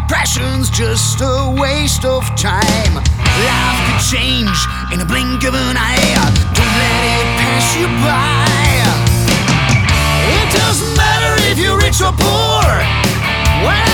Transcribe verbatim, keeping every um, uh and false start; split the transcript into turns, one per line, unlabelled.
passion's just a waste of time. Life could change in a blink of an eye. Don't let it pass you by. It doesn't matter if you're rich or poor. Well,